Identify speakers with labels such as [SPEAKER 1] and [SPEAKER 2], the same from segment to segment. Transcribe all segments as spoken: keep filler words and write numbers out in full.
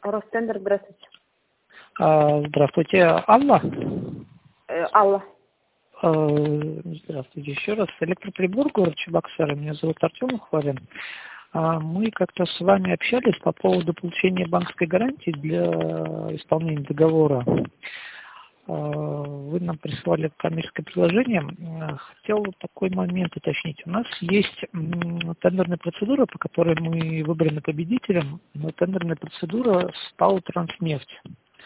[SPEAKER 1] Ростендер, здравствуйте.
[SPEAKER 2] А, Здравствуйте, Алла.
[SPEAKER 1] Э, Алла.
[SPEAKER 2] А, Здравствуйте еще раз. Электроприбор, город Чебоксары. Меня зовут Артем Ухвалин. А, Мы как-то с вами общались по поводу получения банковской гарантии для исполнения договора. А, Вы нам прислали коммерческое предложение. А, Хотел вот такой момент уточнить. У нас есть м, тендерная процедура, по которой мы выбраны победителем, но тендерная процедура с ПАО «Транснефть».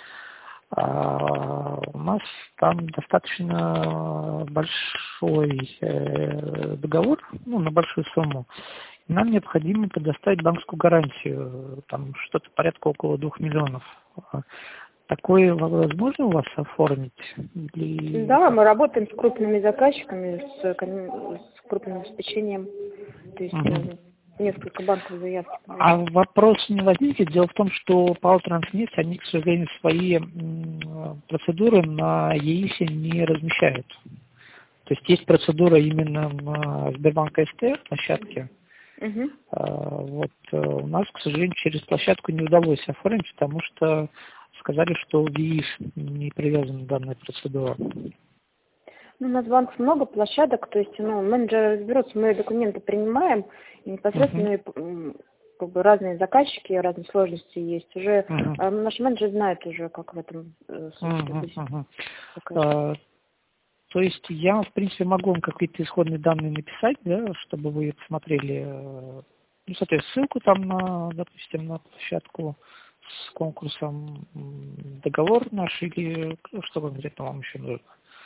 [SPEAKER 2] А у нас там достаточно большой э, договор, ну, на большую сумму. И нам необходимо предоставить банковскую гарантию, там что-то порядка около двух миллионов. А Такое возможно у вас оформить? Или...
[SPEAKER 1] Да, мы работаем с крупными заказчиками, с, кон- с крупным обеспечением. То есть
[SPEAKER 2] Мгм.
[SPEAKER 1] э, несколько банков заявки
[SPEAKER 2] А
[SPEAKER 1] подаем.
[SPEAKER 2] вопрос не возникнет. Дело в том, что ПАО «Транснефть», они, к сожалению, свои м, процедуры на ЕИСе не размещают. То есть есть процедура именно на Сбербанк СТ площадке.
[SPEAKER 1] Угу.
[SPEAKER 2] А, Вот э, у нас, к сожалению, через площадку не удалось оформить, потому что сказали, что в ЕИС не привязана данная процедура.
[SPEAKER 1] Ну, у нас в банке много площадок, то есть ну, менеджеры разберутся, мы документы принимаем, и непосредственно
[SPEAKER 2] Мгм.
[SPEAKER 1] м, как бы разные заказчики, разные сложности есть. Уже
[SPEAKER 2] Мгм.
[SPEAKER 1] э, наш менеджер знает уже, как в этом э, случае
[SPEAKER 2] Мгм.
[SPEAKER 1] быть
[SPEAKER 2] Мгм.
[SPEAKER 1] заказчиком.
[SPEAKER 2] А, То есть я, в принципе, могу вам какие-то исходные данные написать, да, чтобы вы посмотрели, э, ну, соответственно, ссылку там на, допустим, на площадку с конкурсом, м, договор наш или ну, что конкретно вам еще нужно.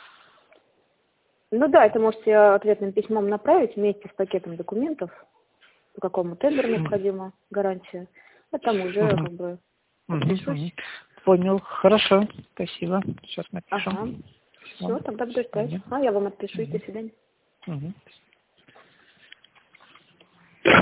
[SPEAKER 1] Ну да, это можете ответным письмом направить вместе с пакетом документов, по какому тендеру необходима гарантия. А там уже
[SPEAKER 2] Мгм.
[SPEAKER 1] как бы
[SPEAKER 2] Мгм. Мгм.
[SPEAKER 1] подпишусь.
[SPEAKER 2] Понял. Хорошо. Спасибо. Сейчас напишем.
[SPEAKER 1] Ага.
[SPEAKER 2] Спасибо.
[SPEAKER 1] Все, тогда
[SPEAKER 2] До
[SPEAKER 1] буду ждать.
[SPEAKER 2] свидания.
[SPEAKER 1] А, я вам отпишусь. До
[SPEAKER 2] Мгм.
[SPEAKER 1] свидания.
[SPEAKER 2] Мгм.